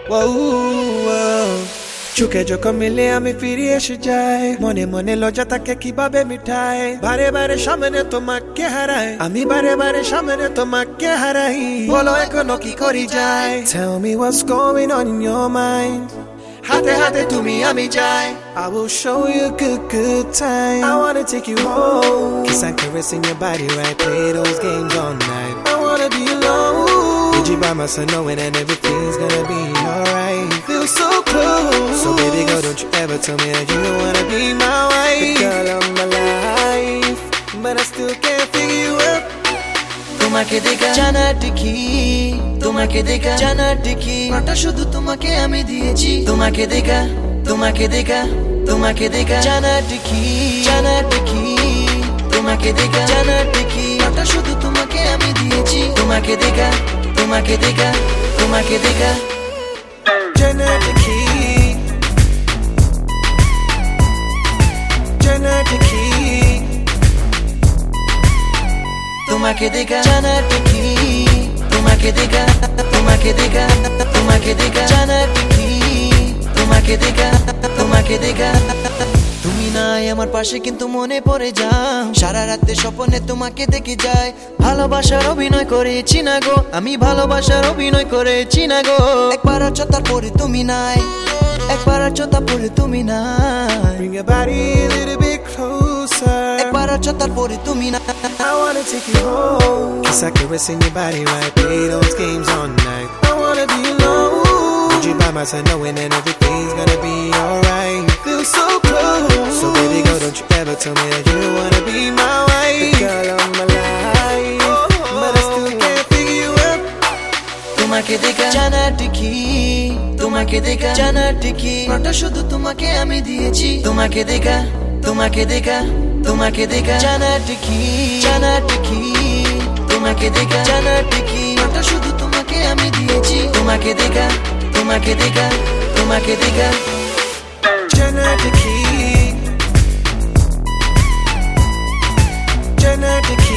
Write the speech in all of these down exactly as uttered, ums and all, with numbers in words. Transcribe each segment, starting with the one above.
चुके जो को मिले हमें फिर ये जाए मने मने लजा तक किबाबे मिठाए बारे बारे सामने তোমাকে হারাই আমি বারে বারে সামনে তোমাকে হারাই বলো এখনো কি করি যায় Tell me what's going on in your mind হাতে হাতে তুমি আমি যাই I will show you a good good time I wanna take you home kiss and caress in your body right play those games all night I wanna be alone with you by my side knowing that everything's gonna be alright feel so close so baby girl don't you ever tell me that you don't wanna be my wife the girl of my life but I still can't figure you out তোমাকে দেখা জানার কি তোমাকে দেখা জানার কি ওটা শুধু তোমাকে আমি দিয়েছি তোমাকে দেখা তোমাকে দেখা তোমাকে দেখা জানার কি জানার কি তোমাকে দেখা জানার কি ওটা শুধু তোমাকে আমি দিয়েছি তোমাকে দেখা তোমাকে দেখা তোমাকে দেখা জানার কি জানার কি তোমাকে দেখা জানার কি তোমাকে দেখা তোমাকে দেখা তোমাকে দেখা জানার কি তোমাকে দেখা তোমাকে দেখা তুমি নাই আমার পাশে কিন্তু মনে পড়ে যাও সারা রাতে স্বপ্নে তোমাকে দেখে যায় ভালোবাসার অভিনয় করেছি না গো আমি ভালোবাসার অভিনয় করেছি না গো একবার আছো তারপরে তুমি নাই একবার আছো তারপরে তুমি নাই Bring your body a little bit closer একবার আছো তারপরে তুমি নাই I wanna take you home kiss and caress in your body right play those games all night I wanna be alone with you by my side knowing that everything's gonna be alright feel so close so baby girl don't you ever tell me that you don't wanna be my wife the girl of my life but I still can't figure you out তোমাকে দেখা জানার কি তোমাকে দেখা জানার কি ওটা শুধু তোমাকে আমি দিয়েছি তোমাকে দেখা তোমাকে দেখা তোমাকে দেখা জানার কি জানার কি তোমাকে দেখা জানার কি ওটা শুধু তোমাকে আমি দিয়েছি তোমাকে দেখা তোমাকে দেখা তোমাকে দেখা জানার কি জানার কি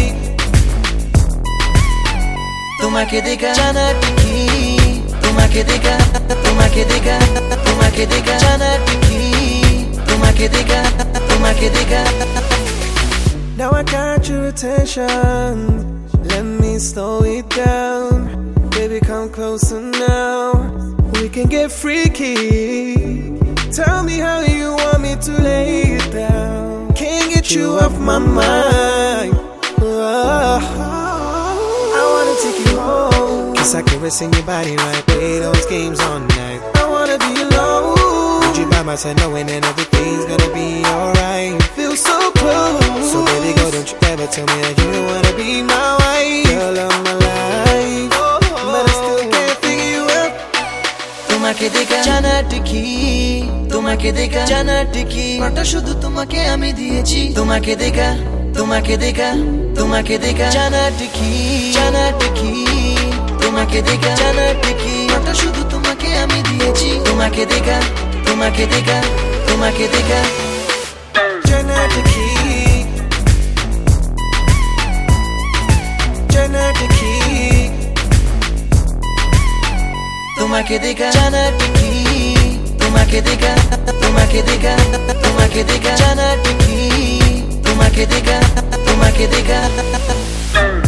তোমাকে দেখা জানার কি তোমাকে দেখা তোমাকে দেখা তোমাকে দেখা জানার কি তোমাকে দেখা তোমাকে দেখা Now I got your attention let me slow it down baby come closer now we can get freaky tell me how you want me to lay it down can't get you off my mind oh. I wanna take you home kiss and caress in your body right play those games all night I wanna be alone with you by my side knowing that everything's gonna be alright feel so close so baby girl don't you ever tell me that you don't wanna be my wife girl of my life but I still can't figure you out তোমাকে দেখা জানার কি তোমাকে দেখা জানার কি ওটা শুধু তোমাকে আমি দিয়েছি তোমাকে দেখা তোমাকে দেখা তোমাকে দেখা জানার কি জানার কি তোমাকে দেখা জানার কি ওটা শুধু তোমাকে আমি দিয়েছি তোমাকে দেখা তোমাকে দেখা তোমাকে দেখা জানার কি জানার কি তোমাকে দেখা জানার কি তোমাকে দেখা তোমাকে দেখা তোমাকে দেখা জানার কি তোমাকে দেখা তোমাকে দেখা